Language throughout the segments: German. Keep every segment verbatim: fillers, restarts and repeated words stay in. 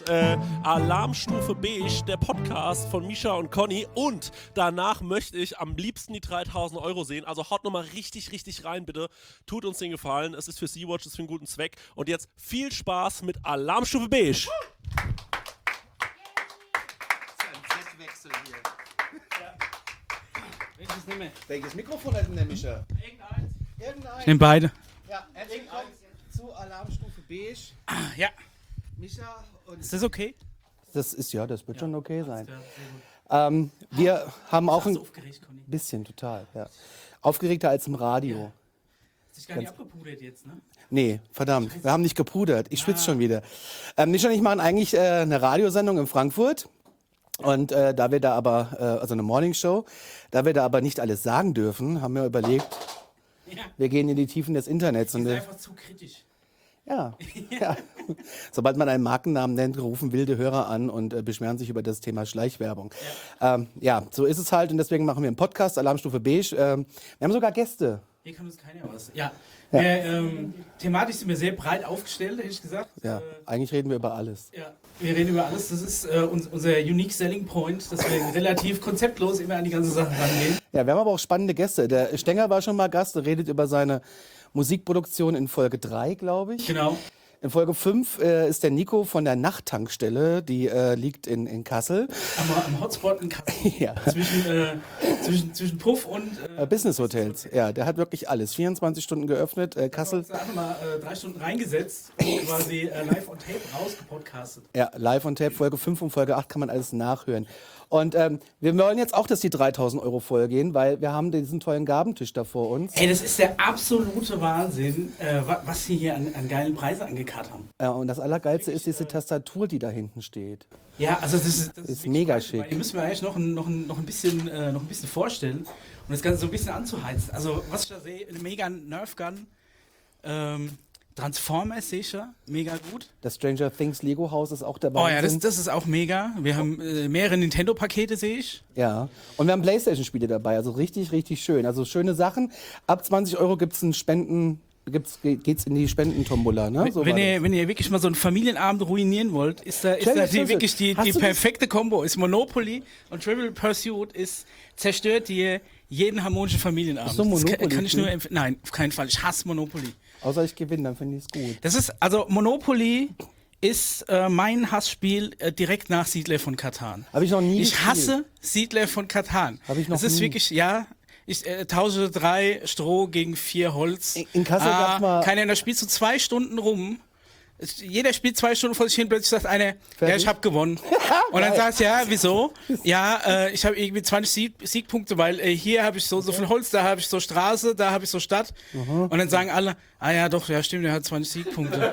äh, Alarmstufe Beige, der Podcast von Misha und Conny. Und danach möchte ich am liebsten die dreitausend Euro sehen. Also haut nochmal richtig, richtig rein, bitte. Tut uns den Gefallen. Es ist für Sea-Watch, es ist für einen guten Zweck. Und jetzt viel Spaß mit Alarmstufe Beige. Das ist ein Z-Wechsel hier. Ja. Welches nehmen wir? Welches Mikrofon hat denn der Mischa? Irgendeins. Irgendein. Ich nehme beide. Ja, herzlich willkommen zu Alarmstufe Beige. Ah, ja. Mischa und... Ist das okay? Das ist ja, das wird Ja, schon okay sein. Sehr, sehr gut. Ähm, wir haben auch ein so aufgeregt, Conny. bisschen, total, ja. Aufgeregter als im Radio. Ja. Hast dich gar nicht abgepudert jetzt, ne? Nee, verdammt, wir haben nicht gepudert. Ich schwitze schon wieder. Ähm, Mischa und ich machen eigentlich äh, eine Radiosendung in Frankfurt. Und äh, da wir da aber, äh, also eine Morningshow, da wir da aber nicht alles sagen dürfen, haben wir überlegt, Ja. wir gehen in die Tiefen des Internets. Das Und, ist äh, einfach zu kritisch. ja, ja. Sobald man einen Markennamen nennt, rufen wilde Hörer an und äh, beschweren sich über das Thema Schleichwerbung. Ja. Ähm, ja, so ist es halt und deswegen machen wir einen Podcast, Alarmstufe Beige. Ähm, wir haben sogar Gäste. Hier kann uns keiner was. Ja. Wir, ähm, thematisch sind wir sehr breit aufgestellt, hätte ich gesagt. Ja, Äh, eigentlich reden wir über alles. ja. Wir reden über alles. Das ist äh, uns, unser Unique Selling Point, dass wir relativ konzeptlos immer an die ganze Sache rangehen. Ja, wir haben aber auch spannende Gäste. Der Stenger war schon mal Gast, der redet über seine Musikproduktion in Folge drei, glaube ich. Genau. In Folge fünf äh, ist der Nico von der Nachttankstelle, die äh, liegt in, in Kassel. Am, am Hotspot in Kassel. Ja. Zwischen, äh, zwischen, zwischen Puff und äh, Äh, Business Hotels, ja, der hat wirklich alles. vierundzwanzig Stunden geöffnet, äh, Kassel. uns da einfach mal äh, drei Stunden reingesetzt und quasi äh, live on tape rausgepodcastet. Ja, live on tape, Folge fünf und Folge acht kann man alles nachhören. Und ähm, wir wollen jetzt auch, dass die dreitausend Euro voll gehen, weil wir haben diesen tollen Gabentisch da vor uns. Ey, das ist der absolute Wahnsinn, äh, wa- was sie hier an, an geilen Preisen angekarrt haben. Ja, und das Allergeilste ist diese Tastatur, die da hinten steht. Ja, also das ist, das Ist wirklich mega Wahnsinn, schick. weil Ihr müsst mir eigentlich noch ein, noch ein, noch ein, bisschen, äh, noch ein bisschen vorstellen, um das Ganze so ein bisschen anzuheizen. Also, was ich da sehe, eine mega Nerf Gun, ähm, Transformers sicher, mega gut. Das Stranger Things Lego Haus ist auch dabei. Oh ja, das, das ist auch mega. Wir haben äh, mehrere Nintendo-Pakete, sehe ich. Ja, und wir haben Playstation-Spiele dabei, also richtig, richtig schön. Also schöne Sachen. Ab zwanzig Euro gibt es einen Spenden, gibt's, geht's in die Spendentombola, ne? So wenn, war ihr, das. wenn ihr wirklich mal so einen Familienabend ruinieren wollt, ist da, ist Stell da dir die, das- wirklich die, hast die du das- perfekte Kombo. Ist Monopoly und Trivial Pursuit ist zerstört dir jeden harmonischen Familienabend. Bist du ein Das kann, Monopoly-Typ? kann ich nur empfehlen. Nein, auf keinen Fall. Ich hasse Monopoly. Außer ich gewinne, dann finde ich es gut. Das ist, also Monopoly ist äh, mein Hassspiel äh, direkt nach Siedler von Katan. Habe ich noch nie Ich gespielt. hasse Siedler von Katan. Hab ich noch Das ist nie. wirklich, ja, ich äh, tausche drei Stroh gegen vier Holz. In- in Kassel ah, gab's mal- Keiner, da spielst du zwei Stunden rum. Es- Jeder spielt zwei Stunden vor sich hin, plötzlich sagt einer, ja, Fertig? ich habe gewonnen. Und dann sagst du, ja, wieso? Ja, äh, ich habe irgendwie zwanzig Sieg Siegpunkte, weil äh, hier habe ich so, so viel Holz, da habe ich so Straße, da habe ich so Stadt. Und dann sagen alle, ah ja, doch, ja, stimmt, der hat zwanzig Siegpunkte.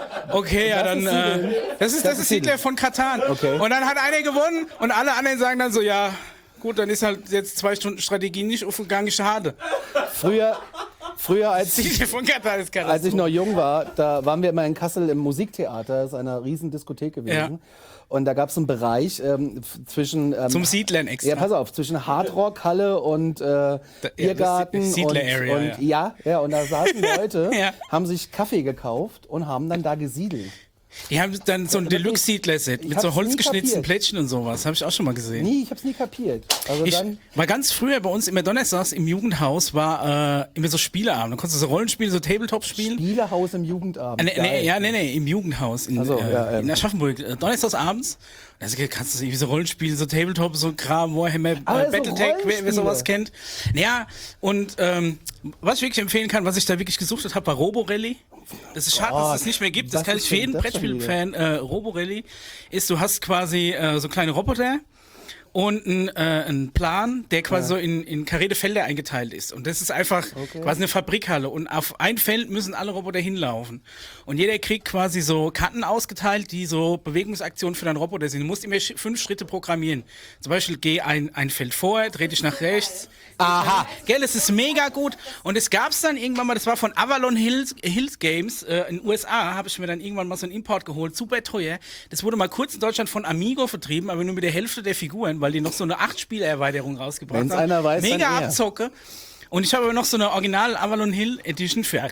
Okay, ja, dann, ist äh, das ist, das ist Siedler von Katan. Okay. Und dann hat einer gewonnen und alle anderen sagen dann so, ja, gut, dann ist halt jetzt zwei Stunden Strategie nicht aufgegangen, schade. Früher, früher als, Siedler von Katan ist als ich noch jung war, da waren wir immer in Kassel im Musiktheater, das ist eine riesen Diskothek gewesen. Ja. Und da gab es einen Bereich ähm, f- zwischen... Ähm, Zum Siedlern extra. Ja, pass auf, zwischen Hardrock, Halle und äh, Biergarten. das ist und, Siedler-Area, und, ja. ja, und da saßen Leute, Ja. haben sich Kaffee gekauft und haben dann da gesiedelt. Die haben dann so ein Deluxe-Siedler-Set mit hab's so nie holzgeschnitzten kapiert. Plättchen und sowas. Habe ich auch schon mal gesehen. Nie, ich hab's nie kapiert. Also Ich dann, war ganz früher bei uns immer donnerstags im Jugendhaus, war äh, immer so Spieleabend. Da konntest du so Rollenspiele, so Tabletop spielen. Spielehaus im Jugendabend. Äh, nee, Geil. nee, ja, nee, nee, im Jugendhaus in, Ach so, äh, ja, ähm. in Aschaffenburg. Äh, donnerstags abends. Also kannst du irgendwie so Rollenspiele, so Tabletop, so Kram, Warhammer, Aber äh, so Battletech, wer, wer Rollenspiele. sowas kennt. Ja, und ähm, was ich wirklich empfehlen kann, was ich da wirklich gesucht habe, war Roborally. Das ist schade, dass es Gott, das nicht mehr gibt. Das was kann ist ich für denn jeden das schon Brettspiel-Fan äh, Roborally. Ist, du hast quasi äh, so kleine Roboter und ein, äh, ein Plan, der quasi so in, in karrierte Felder eingeteilt ist. Und das ist einfach Okay. quasi eine Fabrikhalle. Und auf ein Feld müssen alle Roboter hinlaufen. Und jeder kriegt quasi so Karten ausgeteilt, die so Bewegungsaktionen für deinen Roboter sind. Du musst immer sch- fünf Schritte programmieren. Zum Beispiel, geh ein, ein Feld vor, dreh dich nach rechts. Aha. Gell, es ist mega gut. Und es gab's dann irgendwann mal, das war von Avalon Hills, Hills Games äh, in den U S A, habe ich mir dann irgendwann mal so einen Import geholt, super teuer. Das wurde mal kurz in Deutschland von Amigo vertrieben, aber nur mit der Hälfte der Figuren, weil die noch so eine acht Spielerweiterung rausgebracht haben. Wenn's einer weiß, dann Mega er. Abzocke. Und ich habe aber noch so eine Original Avalon Hill Edition für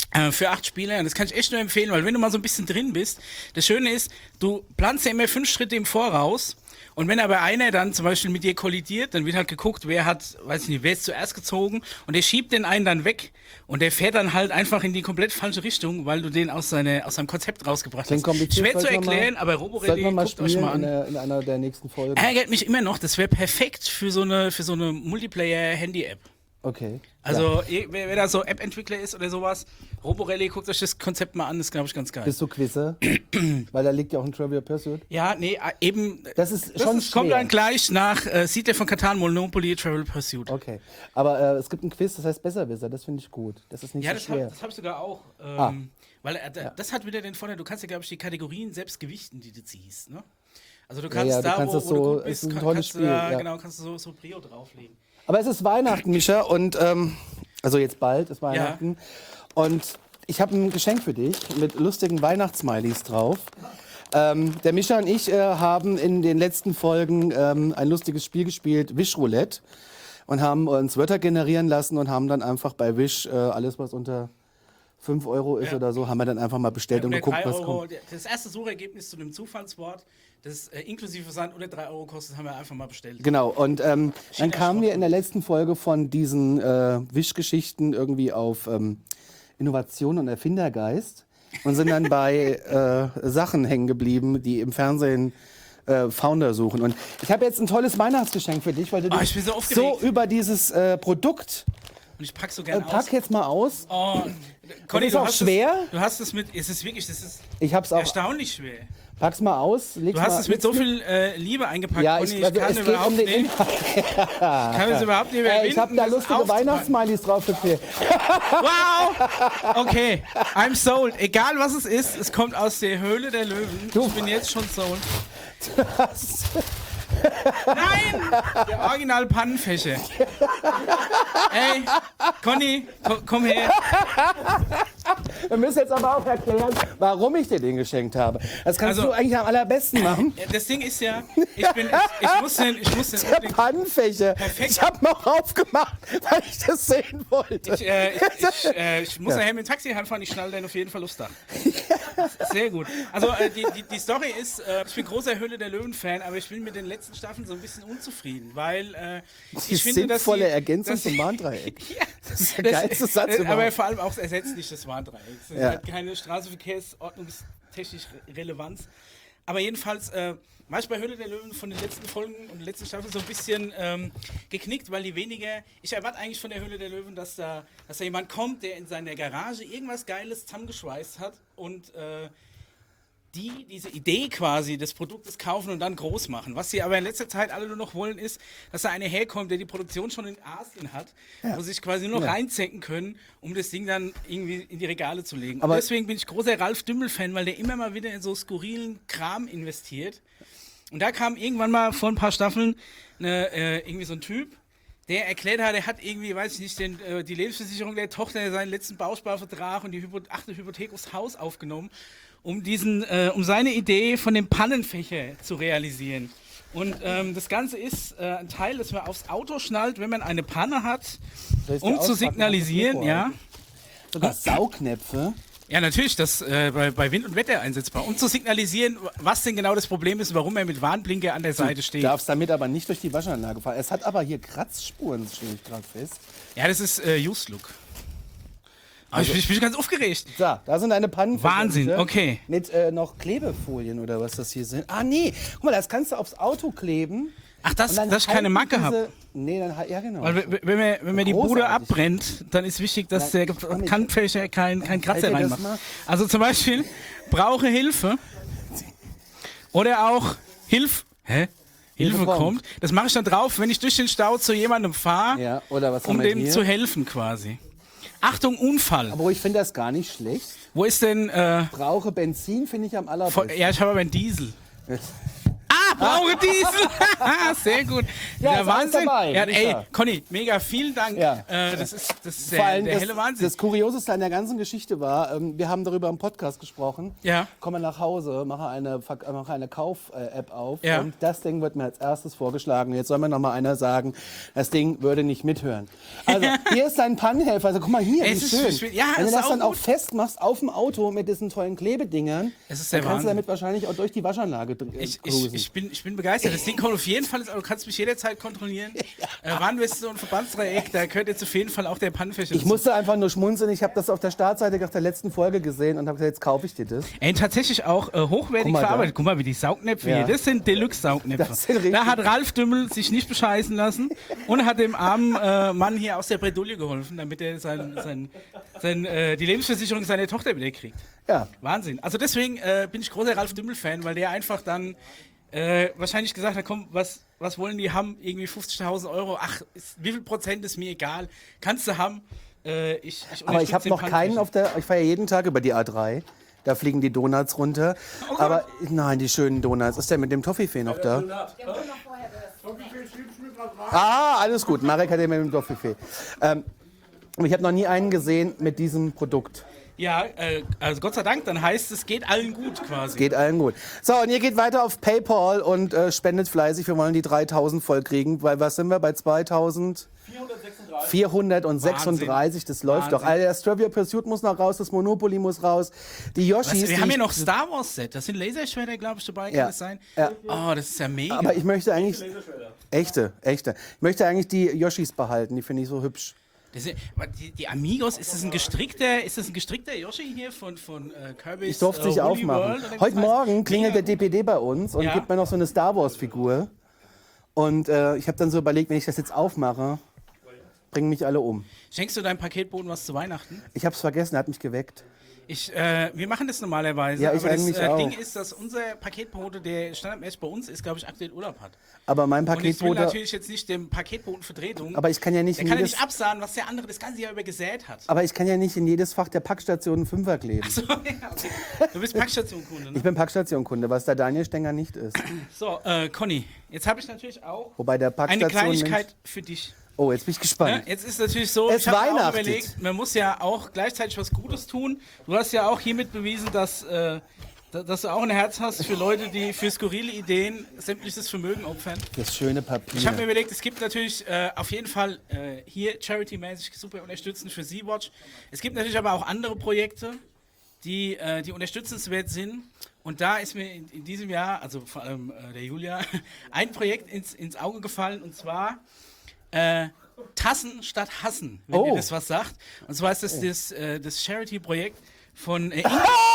Äh, für acht Spieler. Und das kann ich echt nur empfehlen, weil wenn du mal so ein bisschen drin bist, das Schöne ist, du planst ja immer fünf Schritte im Voraus. Und wenn aber einer dann zum Beispiel mit dir kollidiert, dann wird halt geguckt, wer hat, weiß ich nicht, wer ist zuerst gezogen und der schiebt den einen dann weg und der fährt dann halt einfach in die komplett falsche Richtung, weil du den aus, seine, aus seinem Konzept rausgebracht hast. Schwer zu erklären, aber Roborally, guckt euch mal an. In, der, in einer der nächsten Folgen. Ärgert mich immer noch, das wäre perfekt für so eine, für so eine Multiplayer-Handy-App. Okay. Also, ja. wer, wer da so App-Entwickler ist oder sowas, Roborally, guckt euch das Konzept mal an, das ist, glaube ich, ganz geil. Bist du Quizzer? Weil da liegt ja auch ein Trivial Pursuit. Ja, nee, eben. Das ist das schon ist, kommt dann gleich nach äh, Siedler von Catan, Monopoly, Trivial Pursuit. Okay. Aber äh, es gibt ein Quiz, das heißt Besserwisser, das finde ich gut. Das ist nicht ja, so das schwer. Hab, das habe ich sogar auch. Ähm, ah. Weil äh, ja. das hat wieder den Vorteil, du kannst ja, glaube ich, die Kategorien selbst gewichten, die du ziehst. Ne? Also du kannst ja, ja, du da, kannst wo, das wo du so, gut bist, ist ein kann, tolles kannst Spiel, du da, ja. genau, kannst du so, so Prio drauflegen. Aber es ist Weihnachten, Mischa, und ähm, also jetzt bald ist Weihnachten. Ja. Und ich habe ein Geschenk für dich mit lustigen Weihnachtssmileys drauf. Ähm, der Mischa und ich äh, haben in den letzten Folgen ähm, ein lustiges Spiel gespielt, Wish-Roulette, und haben uns Wörter generieren lassen und haben dann einfach bei Wish äh, alles, was unter fünf Euro ist ja. oder so, haben wir dann einfach mal bestellt ja, und, und geguckt, was Euro, kommt. Das erste Suchergebnis zu einem Zufallswort, das äh, inklusive Versand oder drei Euro kostet, haben wir einfach mal bestellt. Genau, und ähm, dann kamen wir in der letzten Folge von diesen äh, Wish-Geschichten irgendwie auf ähm, Innovation und Erfindergeist und sind dann bei äh, Sachen hängen geblieben, die im Fernsehen äh, Founder suchen. Und ich habe jetzt ein tolles Weihnachtsgeschenk für dich, weil du oh, dich ich bin so, so über dieses äh, Produkt und ich pack so gerne äh, pack aus. jetzt mal aus. Oh, Conny, ist auch schwer. Das, du hast es mit, es ist wirklich, das ist ich hab's auch erstaunlich schwer. Pack's mal aus. Du hast es mit so viel äh, Liebe eingepackt, ja, Conny. Ich, ich also kann es überhaupt um den nicht. kann es überhaupt nicht mehr äh, Ich habe da lustige Weihnachtssmileys drauf geklebt. Wow! Okay, I'm sold. Egal was es ist, es kommt aus der Höhle der Löwen. Du. Ich bin jetzt schon sold. Nein! Der original Pannenfächer. Ey, Conny, ko komm her. Wir müssen jetzt aber auch erklären, warum ich dir den geschenkt habe. Das kannst also, du eigentlich am allerbesten machen. Das Ding ist ja, ich bin, ich, ich muss den, ich muss den der Pannenfächer. Perfekt. Ich habe noch aufgemacht, weil ich das sehen wollte. Ich, äh, ich, ich, äh, ich muss ja. nachher mit dem Taxi heimfahren, ich schnalle den auf jeden Fall aufs Dach. Sehr gut. Also äh, die, die, die Story ist, äh, ich bin großer Höhle der Löwen-Fan, aber ich bin mit den letzten Staffeln so ein bisschen unzufrieden, weil äh, die ich finde, dass sinnvolle die, Ergänzung dass zum Warndreieck. Ja, das ist der geilste Satz das, überhaupt. Aber vor allem auch ersetzt nicht das Warndreieck. Es ja. hat keine straßenverkehrsordnungstechnische Relevanz. Aber jedenfalls äh, war ich bei Höhle der Löwen von den letzten Folgen und der letzten Staffel so ein bisschen ähm, geknickt, weil die weniger. Ich erwarte eigentlich von der Höhle der Löwen, dass da, dass da jemand kommt, der in seiner Garage irgendwas Geiles zusammengeschweißt hat und äh, die diese Idee quasi des Produktes kaufen und dann groß machen. Was sie aber in letzter Zeit alle nur noch wollen, ist, dass da einer herkommt, der die Produktion schon in Asien hat, ja. wo sie sich quasi nur noch ja. reinzecken können, um das Ding dann irgendwie in die Regale zu legen. Aber und deswegen bin ich großer Ralf Dümmel-Fan, weil der immer mal wieder in so skurrilen Kram investiert. Und da kam irgendwann mal vor ein paar Staffeln eine, äh, irgendwie so ein Typ, der erklärt hat, er hat irgendwie, weiß ich nicht, den, äh, die Lebensversicherung der Tochter seinen letzten Bausparvertrag und die Hypo achte Hypothek aufs Haus aufgenommen, um diesen, äh, um seine Idee von dem Pannenfächer zu realisieren. Und ähm, das Ganze ist äh, ein Teil, das man aufs Auto schnallt, wenn man eine Panne hat, um zu signalisieren, ja. Sogar Saugnäpfe. Ja, natürlich, das äh, bei, bei Wind und Wetter einsetzbar, um zu signalisieren, was denn genau das Problem ist, warum er mit Warnblinker an der Seite steht. Du darfst damit aber nicht durch die Waschanlage fahren. Es hat aber hier Kratzspuren, stelle ich gerade fest. Ja, das ist äh, Used Look. Aber also, ich, bin, ich bin ganz aufgeregt. So, da sind eine Pannenfächer. Wahnsinn, okay. Mit äh, noch Klebefolien oder was das hier sind. Ah, nee. Guck mal, das kannst du aufs Auto kleben. Ach, das, dass ich keine Macke diese... habe. Nee, dann ja, genau. Weil, wenn man, wenn man die Bude abbrennt, dann ist wichtig, dass Nein, der Kantfächer kein, kein Kratzer reinmacht. Also zum Beispiel, brauche Hilfe. Oder auch Hilf. Hä? Hilfe, Hilfe kommt. kommt. Das mache ich dann drauf, wenn ich durch den Stau zu jemandem fahre, ja, oder was um dem hier? zu helfen quasi. Achtung, Unfall. Aber ich finde das gar nicht schlecht. Wo ist denn... Äh, Brauche Benzin, finde ich am allerbesten. Ja, ich habe aber einen Diesel. Ah, brauche Diesel. Sehr gut. Ja, der ist alles Wahnsinn. dabei, Ja, ey, Micha. Conny, mega vielen Dank. Ja. Äh, das ist, das ist Vor der, allem der das, helle Wahnsinn. das Kurioseste an der ganzen Geschichte war, ähm, wir haben darüber im Podcast gesprochen. Ja. Komme nach Hause, mache eine, Ver- äh, mache eine Kauf-App auf Ja. und das Ding wird mir als erstes vorgeschlagen. Jetzt soll mir noch mal einer sagen, das Ding würde nicht mithören. Also hier ist dein Pannenhelfer. Also guck mal hier, Es wie ist schön. schön. Ja, Wenn das du ist das auch dann auch gut. festmachst auf dem Auto mit diesen tollen Klebedingern, Es ist dann der kannst du Wahnsinn. damit wahrscheinlich auch durch die Waschanlage dr- äh, Ich, cruisen. ich, ich, bin, ich bin begeistert. Das Ding kommt auf jeden Fall. Du kannst mich jederzeit kontrollieren. Äh, Warnweste und Verbandsdreieck, da gehört jetzt auf jeden Fall auch der Pannenfächer Ich dazu. musste einfach nur schmunzeln. Ich habe das auf der Startseite nach der letzten Folge gesehen und habe gesagt, jetzt kaufe ich dir das. Ey, tatsächlich auch äh, hochwertig Guck mal da. verarbeitet. Guck mal, wie die Saugnäpfe Ja. hier. Das sind Deluxe-Saugnäpfe. Das sind richtig- Da hat Ralf Dümmel sich nicht bescheißen lassen und hat dem armen äh, Mann hier aus der Bredouille geholfen, damit er sein, sein, sein, äh, die Lebensversicherung seiner Tochter wieder kriegt. Ja. Wahnsinn. Also deswegen äh, bin ich großer Ralf Dümmel-Fan, weil der einfach dann äh, wahrscheinlich gesagt hat, komm, was, was wollen die haben? Irgendwie fünfzigtausend Euro. Ach, ist, wie viel Prozent ist mir egal. Kannst du haben. Äh, ich, ich Aber ich unterstütze habe den noch keinen Pannenfächer. auf der. Ich fahre ja jeden Tag über die A drei. Da fliegen die Donuts runter. Oh Aber nein, die schönen Donuts. Ist der mit dem Toffifee noch da? Ah, alles gut. Marek hat den mit dem Toffifee. Ähm, aber ich habe noch nie einen gesehen mit diesem Produkt. Ja, äh, also Gott sei Dank, dann heißt es, geht allen gut quasi. Geht allen gut. So, und ihr geht weiter auf PayPal und äh, spendet fleißig. Wir wollen die dreitausend voll kriegen. Weil was sind wir bei zweitausendvierhundertsechsunddreißig? Das läuft doch. Wahnsinn. Also das Trivial Pursuit muss noch raus, das Monopoly muss raus. Die Yoshis. Was, wir die haben ich- hier noch Star Wars Set. Das sind Laserschwerter, glaube ich, dabei. Kann Ja. das sein? Ja. Oh, das ist ja mega. Aber ich möchte eigentlich. Echte, echte. Ich möchte eigentlich die Yoshis behalten, die finde ich so hübsch. Das sind, die, die Amigos, ist das ein gestrickter, ist das ein gestrickter Yoshi hier von, von äh, Kirby's Ich durfte es äh, nicht Woolly aufmachen. World, oder wie Heute das heißt? Morgen klingelt der Mega D P D bei uns und Ja. gibt mir noch so eine Star Wars-Figur. Und äh, ich habe dann so überlegt, wenn ich das jetzt aufmache, bringen mich alle um. Schenkst du deinem Paketboten was zu Weihnachten? Ich habe es vergessen, er hat mich geweckt. Ich, äh, wir machen das normalerweise, Ja, ich aber das eigentlich äh, auch. Ding ist, dass unser Paketbote, der standardmäßig bei uns ist, glaube ich, aktuell Urlaub hat. Aber mein Und ich will Paketbote. natürlich jetzt nicht dem Paketboten Vertretung. Aber ich kann ja nicht der in kann ja jedes, nicht absahen, was der andere das ganze Jahr über gesät hat. aber ich kann ja nicht in jedes Fach der Packstation einen Fünfer kleben. So, ja, okay. Du bist Packstationkunde, ne? Ich bin Packstationkunde, was der Daniel Stenger nicht ist. So, äh, Conny, jetzt habe ich natürlich auch Wobei der eine Packstation. Kleinigkeit für dich. Oh, jetzt bin ich Ne? gespannt. Jetzt ist natürlich so, Es ich habe mir auch weihnachtet. überlegt, man muss ja auch gleichzeitig was Gutes tun. Du hast ja auch hiermit bewiesen, dass, äh, da- dass du auch ein Herz hast für Leute, die für skurrile Ideen sämtliches Vermögen opfern. Das schöne Papier. Ich habe mir überlegt, es gibt natürlich äh, auf jeden Fall äh, hier charity-mäßig super unterstützend für Sea-Watch. Es gibt natürlich aber auch andere Projekte, die, äh, die unterstützenswert sind. Und da ist mir in, in diesem Jahr, also vor allem äh, der Julia, ein Projekt ins, ins Auge gefallen, und zwar äh, Tassen statt Hassen, wenn Oh. ihr das was sagt. Und zwar ist das das, äh, das Charity-Projekt von, äh,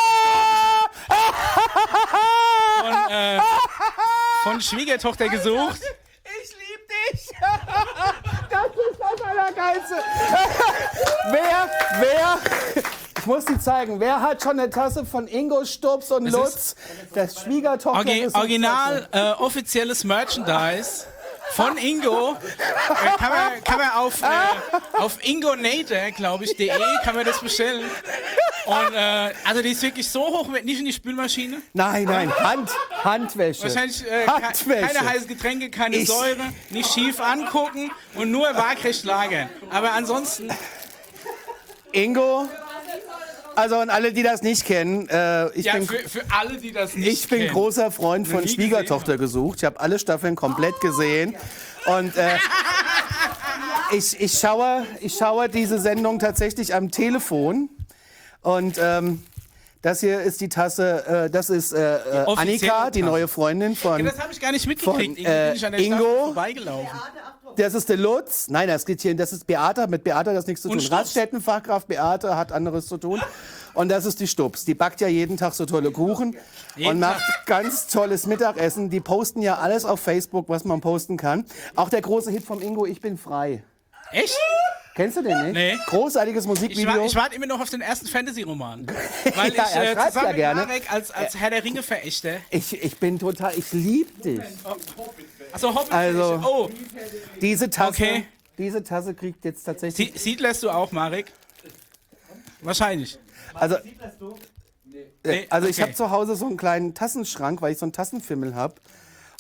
von, äh, von Schwiegertochter gesucht. Ich lieb dich! Das ist das Allergeilste! wer, wer, ich muss die zeigen, wer hat schon eine Tasse von Ingo, Stubbs und Das Lutz? Das Schwiegertochter Orgi ist Original äh, offizielles Merchandise von Ingo. Äh, kann, man, kann man auf, äh, auf ingonator, glaube ich, .de kann man das bestellen. Und äh, also die ist wirklich so hochwertig, nicht in die Spülmaschine. Nein, nein, Hand, Handwäsche. Wahrscheinlich äh, ke- Handwäsche. keine heißen Getränke, keine Ich- Säure, nicht schief angucken und nur waagrecht lagern. Aber ansonsten, Ingo, also und alle, die das nicht kennen, äh, ich, ja, bin, für, für alle, die das nicht ich bin kennen. großer Freund von nie Schwiegertochter gesucht. Ich habe alle Staffeln komplett gesehen. Und äh, ich, ich, schaue, ich schaue diese Sendung tatsächlich am Telefon. Und ähm, das hier ist die Tasse, äh, das ist äh, äh, offizielle Annika, die Tasse. neue Freundin von, Ja, das habe ich gar nicht mitgekriegt. von, Irgendwie äh, bin ich an der Ingo. Staffel vorbeigelaufen. das ist der Lutz. Nein, das geht hier, das ist Beate, mit Beate hat das nichts zu Und tun. Stubbs. Raststättenfachkraft Beate hat anderes zu tun. Und das ist die Stubbs. Die backt ja jeden Tag so tolle Kuchen Jeden und macht Tag. ganz tolles Mittagessen. Die posten ja alles auf Facebook, was man posten kann. Auch der große Hit vom Ingo, Ich bin frei. Echt? Kennst du den nicht? Nee. Großartiges Ich, Musikvideo. wa ich warte immer noch auf den ersten Fantasy-Roman. Weil Ja, ich er äh, schreibt zusammen ja mit gerne. Marek als, als Herr der Ringe-Verächter. Ich, ich bin total, ich lieb dich. Achso, hoffentlich. Also- Oh, Diese Tasse, Okay. diese Tasse kriegt jetzt tatsächlich. Sie Siedlerst du auch, Marek? Wahrscheinlich. Also, Nee, also ich okay. habe zu Hause so einen kleinen Tassenschrank, weil ich so einen Tassenfimmel habe.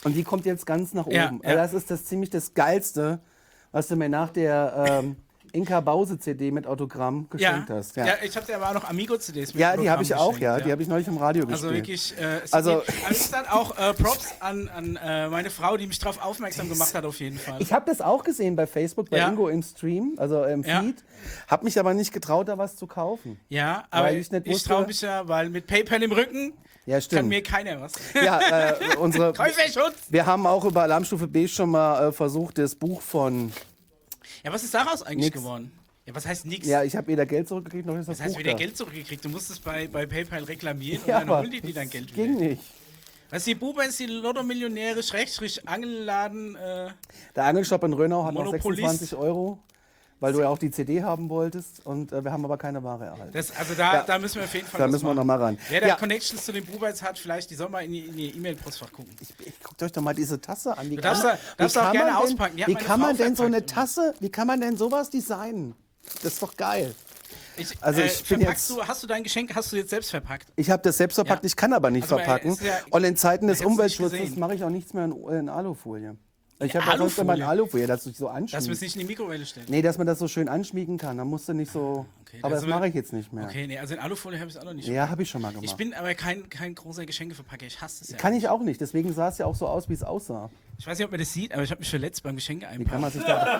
Und die kommt jetzt ganz nach oben. Ja, Also ja. das ist das ziemlich das Geilste, was du mir nach der ähm, Inka Bause C D mit Autogramm geschenkt Ja, hast. ja. Ja, ich habe dir aber auch noch Amigo-C Ds mit ja die habe ich Programm auch, ja. geschenkt, Die habe ich neulich im Radio Also gespielt. wirklich, äh, es Also- also wie gesagt, auch äh, Props an, an äh, meine Frau, die mich darauf aufmerksam gemacht hat, auf jeden Fall. Ich habe das auch gesehen bei Facebook, bei Ja. Ingo im Stream, also im Ja. Feed. Habe mich aber nicht getraut, da was zu kaufen. Ja, aber Weil ich, ich nicht ich wusste- traue mich ja, weil mit PayPal im Rücken Ja, kann stimmt. mir keiner was. Ja, äh, unsere, Käuferschutz! wir haben auch über Alarmstufe B schon mal äh, versucht, das Buch von. Ja, was ist daraus eigentlich Nix. geworden? Ja, was heißt nix? Ja, ich habe weder Geld zurückgekriegt, noch ist das, das heißt, Buch wieder da. Geld zurückgekriegt. Du musstest bei, bei PayPal reklamieren Ja, und dann aber holen die dir dein Geld ging wieder. nicht. Was die Bubens, die Lotto-Millionäre, Schrägstrich, Angelladen, äh, Der Angelshop in Rönau hat noch Monopolist. sechsundzwanzig Euro, weil du ja auch die C D haben wolltest und äh, wir haben aber keine Ware erhalten. das, also da, Ja. da müssen wir auf jeden Fall Da was müssen wir machen. noch mal ran. Wer da Ja. Connections zu den Bubens hat, vielleicht, die soll mal in, die, in ihr E-Mail-Postfach gucken. Ich, guckt euch doch mal diese Tasse an. Wie Du darfst kann da- darfst auch gerne man denn, auspacken. Die hat Wie meine kann man Frau denn so eine verpackt. Tasse, wie kann man denn sowas designen? Das ist doch geil. Ich, Also äh, ich bin verpackst jetzt- du, hast du dein Geschenk, hast du jetzt selbst verpackt? Ich habe das selbst verpackt, Ja. ich kann aber nicht Also, äh, verpacken. ist ja- und in Zeiten des hättest du nicht Umweltschutzes gesehen. mache ich auch nichts mehr in, in Alufolie. Ich In habe ja sonst immer in Alufolie? Alufolie, dass du dich so Dass wir es anschmiegst. nicht in die Mikrowelle stellen. Nee, dass man das so schön anschmiegen kann. Dann musst du nicht so. Okay, aber das das will- mache ich jetzt nicht mehr. Okay, nee, also in Alufolie habe ich es auch noch nicht. Ja, habe ich schon mal gemacht. Ich bin aber kein, kein großer Geschenkeverpacker, ich hasse es ja. kann ich auch nicht. Deswegen sah es ja auch so aus, wie es aussah. Ich weiß nicht, ob man das sieht, aber ich habe mich verletzt beim Geschenke Wie kann einpacken. man sich da.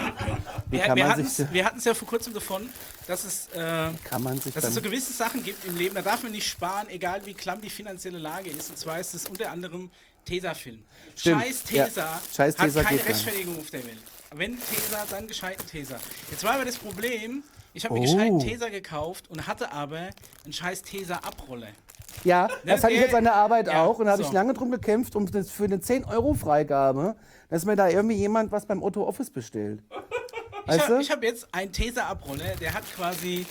Wie Wir, kann wir man hatten sich, es ja vor kurzem davon, dass es, äh, kann man sich dass dann. es so gewisse Sachen gibt im Leben, da darf man nicht sparen, egal wie klamm die finanzielle Lage ist. Und zwar ist es unter anderem Tesafilm. Stimmt, Scheiß ja. Tesa Scheiß Tesa hat keine geht gar nicht. Rechtfertigung auf der Welt. Wenn Tesa, dann gescheiten Tesa. Jetzt war aber das Problem, ich habe mir Oh. gescheiten Tesa gekauft und hatte aber einen scheiß Tesa-Abroller. Ja, das hatte ich der- jetzt an der Arbeit ja, auch und da habe so. ich lange drum gekämpft, um das für eine zehn Euro Freigabe, dass mir da irgendwie jemand was beim Otto Office bestellt. Ich Weißt habe du? hab jetzt einen Tesa-Abroller, der hat quasi,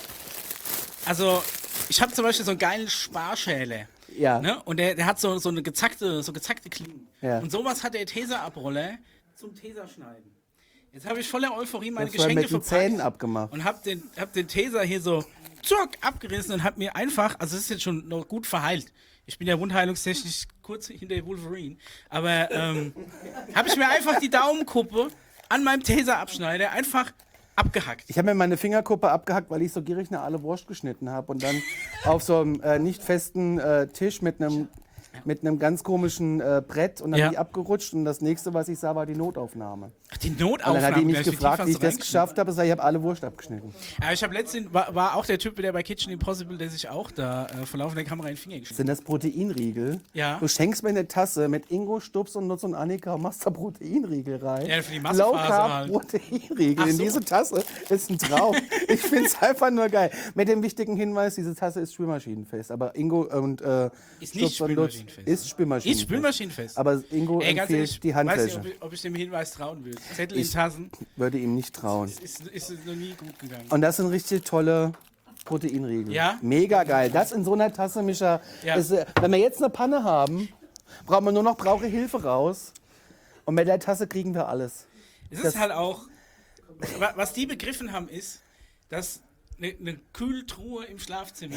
also ich habe zum Beispiel so einen geilen Sparschäler. Ja. Ne? Und der, der hat so, so eine gezackte, so gezackte Klingen. Ja. Und sowas hat der Tesa-Abroller zum Tesa-Schneiden. Jetzt habe ich voller Euphorie meine Das war Geschenke mit den verpackt Zähnen abgemacht. und habe den, hab den Tesa hier so zuck, abgerissen und habe mir einfach, also es ist jetzt schon noch gut verheilt. Ich bin ja wundheilungstechnisch kurz hinter Wolverine. Aber ähm, habe ich mir einfach die Daumenkuppe an meinem Tesa-Abschneider einfach abgehackt. Ich habe mir meine Fingerkuppe abgehackt, weil ich so gierig eine alle Wurst geschnitten habe und dann auf so einem äh, nicht festen äh, Tisch mit einem mit einem ganz komischen äh, Brett und dann Ja. die abgerutscht und das nächste, was ich sah, war die Notaufnahme. Ach, die Und Notaufnahme. dann hat die mich gleich, gefragt, tief wie ich hast du das geschafft habe. Ich sag, ich habe alle Wurst abgeschnitten. Ja, ich habe letztens, war, war auch der Typ, der bei Kitchen Impossible, der sich auch da äh, vor laufender Kamera in den Finger geschnitten Sind das Proteinriegel? Ja. Du schenkst mir eine Tasse mit Ingo, Stups und Nutz und Annika und machst da Proteinriegel rein. Ja, für die Low Massephase Carb halt. Proteinriegel Ach in so. diese Tasse ist ein Traum. Ich finde es einfach nur geil. Mit dem wichtigen Hinweis, diese Tasse ist spülmaschinenfest. Aber Ingo und äh, Ist nicht Stups und Lutz spülmaschinenfest. ist spülmaschinenfest. Ist spülmaschinenfest. Aber Ingo Ey, ganz empfiehlt ehrlich, die weiß nicht, Handfläche. ob ich, ob ich dem Hinweis trauen will. Zettel in Ich- Tassen Würde ihm nicht trauen. ist, ist noch nie gut gegangen. Und das sind richtig tolle Proteinriegel. Ja? Mega geil. Das in so einer Tasse, Micha. Ja. Ist, äh, wenn wir jetzt eine Panne haben, brauchen wir nur noch brauche Hilfe raus. Und mit der Tasse kriegen wir alles. Es das- ist halt auch, wa- was die begriffen haben, ist, dass eine, eine Kühltruhe im Schlafzimmer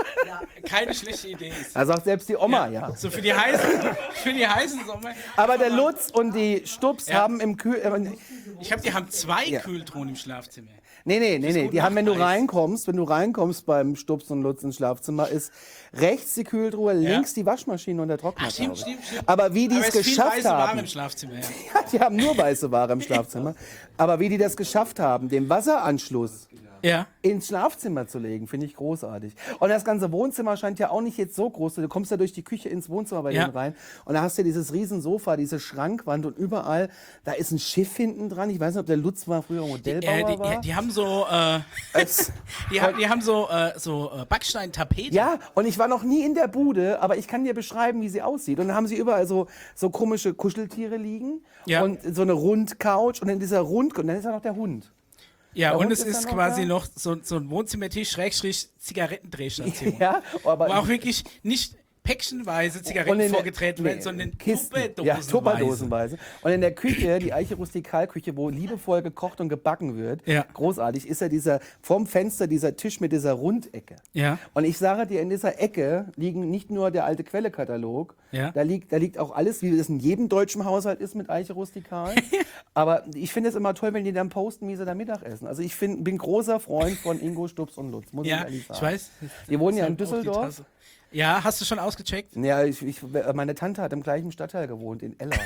keine schlechte Idee ist. Da sagt selbst die Oma, ja. So für die heißen, für die heißen Sommer. Aber der Lutz und die Stups Ja. haben im Kühl... Äh, Ich habe, die haben zwei Ja. Kühltruhen im Schlafzimmer. nee, nee, nee, nee. gut Die haben, wenn du Nachweis. reinkommst, wenn du reinkommst beim Stups und Lutz ins Schlafzimmer, ist rechts die Kühltruhe, links die Waschmaschine und der Trockner. Ach, stimmt, glaube ich. stimmt, stimmt. Aber wie die Aber es es ist viel geschafft weiße Ware haben... im Schlafzimmer. Ja. Ja, die haben nur weiße Ware im Schlafzimmer. Aber wie die das geschafft haben, den Wasseranschluss Ja. ins Schlafzimmer zu legen, finde ich großartig. Und das ganze Wohnzimmer scheint ja auch nicht jetzt so groß. Du kommst ja durch die Küche ins Wohnzimmer bei Ja. denen rein und da hast du dieses riesen Sofa, diese Schrankwand und überall, da ist ein Schiff hinten dran. Ich weiß nicht, ob der Lutz mal früher Modellbauer Äh, die, war. die, die haben so, äh, Es- die, haben, die haben so, äh, so äh, Backsteintapete. Ja, und ich war noch nie in der Bude, aber ich kann dir beschreiben, wie sie aussieht. Und dann haben sie überall so, so komische Kuscheltiere liegen Ja. und so eine Rundcouch und in dieser Rund... Und dann ist ja noch der Hund. Ja, Der und Hund es ist ist dann noch quasi da? noch so, so ein Wohnzimmertisch, Schrägstrich, Zigarettendrehstation. Ja, aber Wo auch wirklich nicht päckchenweise Und Zigaretten in der- vorgetreten werden, nee, sondern Kisten, ja, Tupperdosenweise. Tupperdosenweise. Und in der Küche, die Eiche Rustikalküche, wo liebevoll gekocht und gebacken wird, Ja. großartig, ist ja dieser, vorm Fenster dieser Tisch mit dieser Rundecke. Ja. Und ich sage dir, in dieser Ecke liegen nicht nur der alte Quelle-Katalog, Ja. da, liegt, da liegt auch alles, wie es in jedem deutschen Haushalt ist mit Eiche Rustikal. Aber ich finde es immer toll, wenn die dann posten, wie sie da Mittagessen. Also ich find, bin großer Freund von Ingo, Stubbs und Lutz, muss ich Ja, ehrlich sagen. ich weiß. Die wohnen ja in Auch die Düsseldorf. Tasse. Ja, hast du schon ausgecheckt? Ja, ich, ich, meine Tante hat im gleichen Stadtteil gewohnt, in Eller.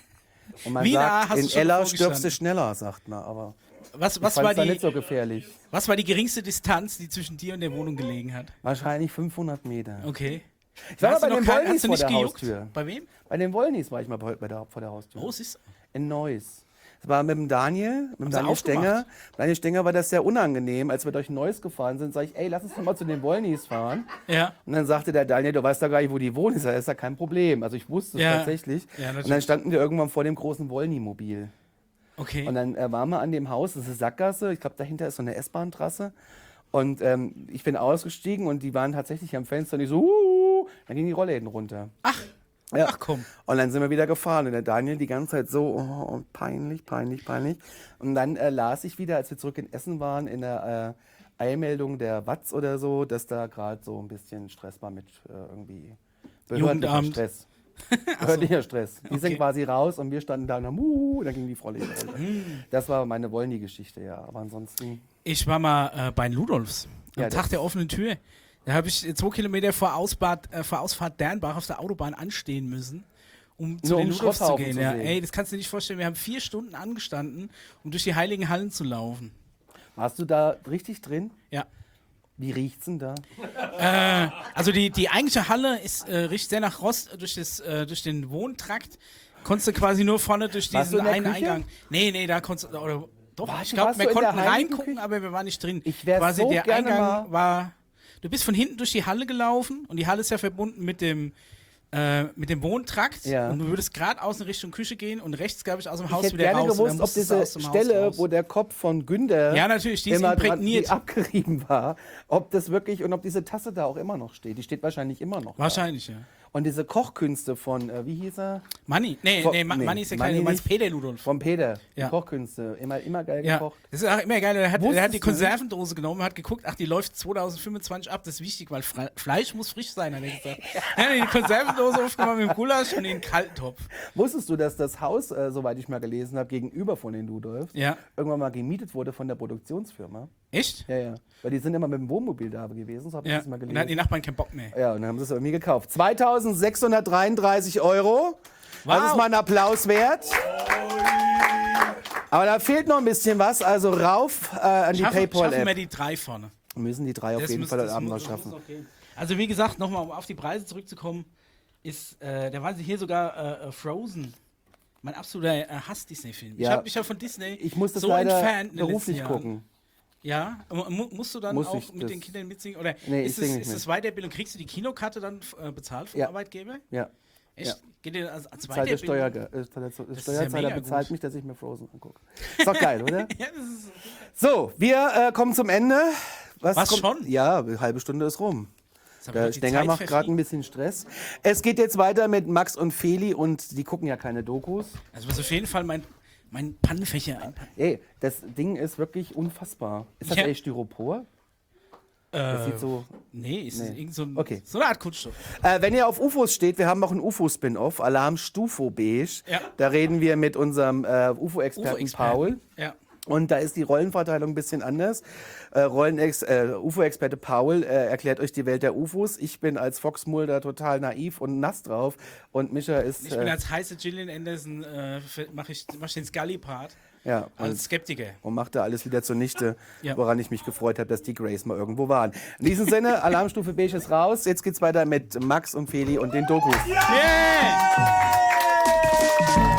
Und man Wie nah sagt, hast du in schon Eller vorgestanden? stirbst du schneller, sagt man. Aber Was, ich was, fand's war da die, nicht so gefährlich. was war die geringste Distanz, die zwischen dir und der Wohnung gelegen hat? Wahrscheinlich fünfhundert Meter. Okay. Ich war mal Hast bei du den noch kein- Wollnis hast du vor nicht der gejuckt? Haustür. Bei wem? Bei den Wollnis war ich mal bei, bei der, vor der Haustür. Oh, siehst du. In Neuss. Es war mit dem Daniel, mit dem sie Daniel aufgemacht? Stenger. Daniel Stenger war das sehr unangenehm. Als wir durch Neuss gefahren sind, sage ich, ey, lass uns doch mal zu den Wollnis fahren. Ja. Und dann sagte der Daniel, du weißt doch gar nicht, wo die wohnen. Ich sag, das ist ja kein Problem. Also ich wusste es Ja. tatsächlich. Ja, natürlich. und dann standen wir irgendwann vor dem großen Wollny-Mobil. Okay. Und dann äh, waren wir an dem Haus, das ist eine Sackgasse, ich glaube dahinter ist so eine S-Bahn-Trasse. Und ähm, ich bin ausgestiegen und die waren tatsächlich am Fenster und ich so, uh, dann gingen die Rollläden runter. Ach, Ja. ach komm. Und dann sind wir wieder gefahren und der Daniel die ganze Zeit so, oh, peinlich, peinlich, peinlich. Und dann äh, las ich wieder, als wir zurück in Essen waren, in der äh, Eilmeldung der Watz oder so, dass da gerade so ein bisschen Stress war mit äh, irgendwie behördlicher Jugendamt. Stress. Behördlicher Stress. Die sind Okay. quasi raus und wir standen da und haben, uh, dann ging die Rollläden runter. Das war meine Wollny-Geschichte, ja. Aber ansonsten... Ich war mal äh, bei den Ludolfs am Ja, Tag das- der offenen Tür. Da habe ich zwei Kilometer vor, Ausbad, äh, vor Ausfahrt Dernbach auf der Autobahn anstehen müssen, um zu Nur den um Ludolfs zu Schrotthaufen gehen. zu Ja. sehen. Ey, das kannst du dir nicht vorstellen. Wir haben vier Stunden angestanden, um durch die heiligen Hallen zu laufen. Warst du da richtig drin? Ja. Wie riecht's denn da? Äh, also die, die eigentliche Halle ist, äh, riecht sehr nach Rost durch, das, äh, durch den Wohntrakt. Konntest du quasi nur vorne durch Warst du diesen in der einen Küche? Eingang. Nee, nee, da konntest du. Oder, doch, Warst ich du- glaube, warst wir du in der konnten heiligen reingucken, Küche? aber wir waren nicht drin. Ich wär quasi so der gerne Eingang mal- war. Du bist von hinten durch die Halle gelaufen und die Halle ist ja verbunden mit dem. Äh, mit dem Wohntrakt Ja. und du würdest geradeaus in Richtung Küche gehen und rechts, glaube ich, aus dem Ich Haus hätte wieder gerne raus. und dann gewusst, ob musstest du diese aus dem Haus Stelle, raus. wo der Kopf von Günther Ja, natürlich, die ist immer dran, imprägniert. die abgerieben war, ob das wirklich und ob diese Tasse da auch immer noch steht. Die steht wahrscheinlich immer noch. Wahrscheinlich, ja. Da. Und diese Kochkünste von, äh, wie hieß er? Manni, nee, Vor- nee, Ma nee, Manni ist ja Manni kein, du meinst nicht. Peter Ludolf. Von Peter. Ja. Die Kochkünste. Immer, immer geil Ja, gekocht. das ist auch immer geil. Er hat, er hat die Wusstest du? Konservendose genommen, hat geguckt, ach, die läuft zwanzig fünfundzwanzig ab, das ist wichtig, weil Fre Fleisch muss frisch sein, hat er gesagt. Er hat die Konservendose aufgemacht mit dem Gulasch und den Kalttopf. Wusstest du, dass das Haus, äh, soweit ich mal gelesen habe, gegenüber von den Ludolfs, Ja. irgendwann mal gemietet wurde von der Produktionsfirma? Echt? Ja, ja. Weil die sind immer mit dem Wohnmobil da gewesen, so habe ich Ja. das mal Und dann gelesen. hatten die Nachbarn keinen Bock mehr. Ja, und dann haben sie es irgendwie gekauft. zweitausendsechshundertdreiunddreißig Euro. Das Wow. ist mal ein Applaus wert. Aber da fehlt noch ein bisschen was, also rauf äh, an die Schaffen, schaffen wir PayPal-App. die drei vorne. Müssen die drei auf Das jeden muss- Fall heute das Abend muss- noch das schaffen. muss noch gehen. Also wie gesagt, nochmal um auf die Preise zurückzukommen, ist, äh, da waren sie hier sogar äh, äh, Frozen. Mein absoluter äh, Hass-Disney-Film. Ich Ja. habe mich ja von Disney Ich muss das so leider entfernt in den beruflich letzten Jahren. gucken. Ja, mu mu- musst du dann Muss auch ich mit das- den Kindern mitsingen? Oder Nee, ist ich es, sing nicht ist mit. es Weiterbildung? Kriegst du die Kinokarte dann äh, bezahlt vom Ja. Arbeitgeber? Ja. Echt? Ja. Geht dir als, als Zahlt der, Steuer, Weiterbildung? äh, der ist ja Steuerzahler mega bezahlt gut. mich, dass ich mir Frozen angucke. Ist doch geil, oder? Ja, das ist So, wir äh, kommen zum Ende. Was, kommt? schon? Ja, eine halbe Stunde ist rum. Jetzt hab ich Der doch die Stenger Zeit macht gerade ein verfliegen. bisschen Stress. Es geht jetzt weiter mit Max und Feli und die gucken ja keine Dokus. Also muss auf jeden Fall mein, mein Pannenfächer einpacken. Ey, das Ding ist wirklich unfassbar. Ist das Ja. eigentlich Styropor? Das Äh, sieht so. nee, ist Nee. irgend so, ein, Okay. so eine Art Kunststoff. Äh, wenn ihr auf U F Os steht, wir haben auch einen U F O-Spin-Off, Alarm Stufo Beige. Ja. Da reden wir mit unserem äh, U F O-Experten Paul. Ja. Und da ist die Rollenverteilung ein bisschen anders. Äh, Rollenex, äh, U F O-Experte Paul äh, erklärt euch die Welt der U F Os. Ich bin als Fox Mulder total naiv und nass drauf. Und Mischa ist. Ich bin Äh, als heiße Gillian Anderson, äh, mache ich, mach ich den Scully-Part ja, und, als Skeptiker. und macht da alles wieder zunichte, Ja. woran ich mich gefreut habe, dass die Grays mal irgendwo waren. In diesem Sinne, Alarmstufe Beige ist raus. Jetzt geht's weiter mit Max und Feli und den Dokus. Yeah!